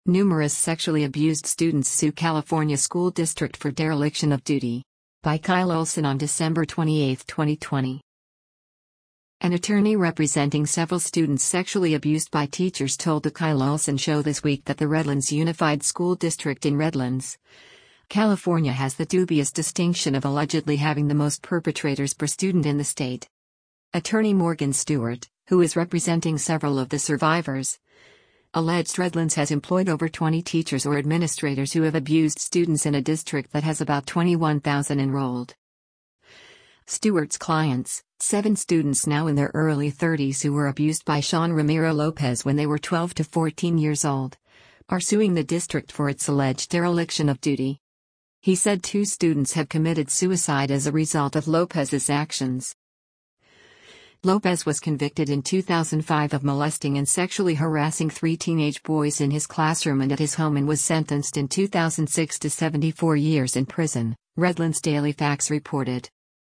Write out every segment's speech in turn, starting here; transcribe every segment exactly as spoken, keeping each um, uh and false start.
Numerous sexually abused students sue California school district for dereliction of duty. By Kyle Olson on December twenty-eighth, twenty twenty. An attorney representing several students sexually abused by teachers told the Kyle Olson Show this week that the Redlands Unified School District in Redlands, California has the dubious distinction of allegedly having the most perpetrators per student in the state. Attorney Morgan Stewart, who is representing several of the survivors, alleged Redlands has employed over twenty teachers or administrators who have abused students in a district that has about twenty-one thousand enrolled. Stewart's clients, seven students now in their early thirties who were abused by Sean Ramiro Lopez when they were twelve to fourteen years old, are suing the district for its alleged dereliction of duty. He said two students have committed suicide as a result of Lopez's actions. Lopez was convicted in two thousand five of molesting and sexually harassing three teenage boys in his classroom and at his home and was sentenced in two thousand six to seventy-four years in prison, Redlands Daily Fax reported.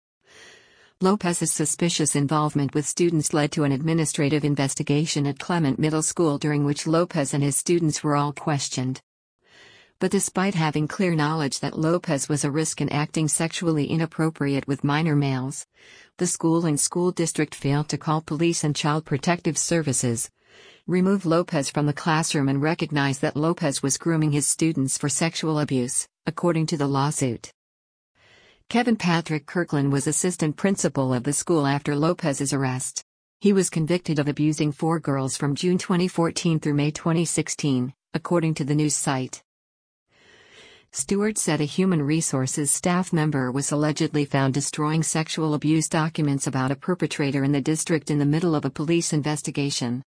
Lopez's suspicious involvement with students led to an administrative investigation at Clement Middle School during which Lopez and his students were all questioned. But despite having clear knowledge that Lopez was a risk in acting sexually inappropriate with minor males, the school and school district failed to call police and child protective services, remove Lopez from the classroom and recognize that Lopez was grooming his students for sexual abuse, according to the lawsuit. Kevin Patrick Kirkland was assistant principal of the school after Lopez's arrest. He was convicted of abusing four girls from June twenty fourteen through May twenty sixteen, according to the news site. Stewart said a human resources staff member was allegedly found destroying sexual abuse documents about a perpetrator in the district in the middle of a police investigation.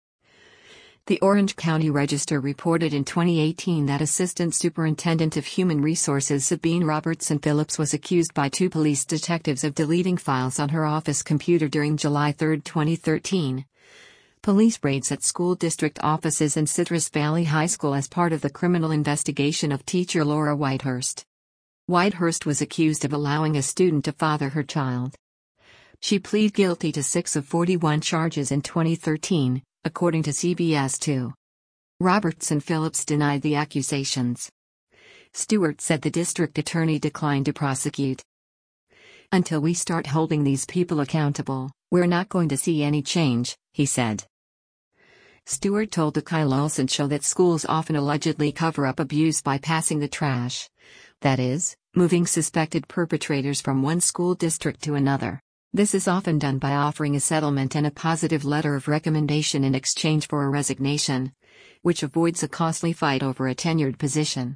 The Orange County Register reported in twenty eighteen that Assistant Superintendent of Human Resources Sabine Robertson Phillips was accused by two police detectives of deleting files on her office computer during July third, twenty thirteen. Police raids at school district offices in Citrus Valley High School as part of the criminal investigation of teacher Laura Whitehurst. Whitehurst was accused of allowing a student to father her child. She pleaded guilty to six of forty-one charges in twenty thirteen, according to C B S two. Robertson Phillips denied the accusations. Stewart said the district attorney declined to prosecute. "Until we start holding these people accountable, we're not going to see any change," he said. Stewart told the Kyle Olson Show that schools often allegedly cover up abuse by passing the trash. That is, moving suspected perpetrators from one school district to another. This is often done by offering a settlement and a positive letter of recommendation in exchange for a resignation, which avoids a costly fight over a tenured position.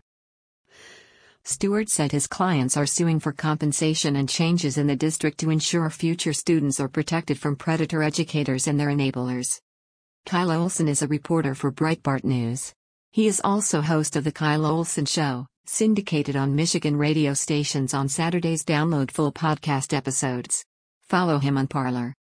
Stewart said his clients are suing for compensation and changes in the district to ensure future students are protected from predator educators and their enablers. Kyle Olson is a reporter for Breitbart News. He is also host of The Kyle Olson Show, syndicated on Michigan radio stations on Saturdays. Download full podcast episodes. Follow him on Parler.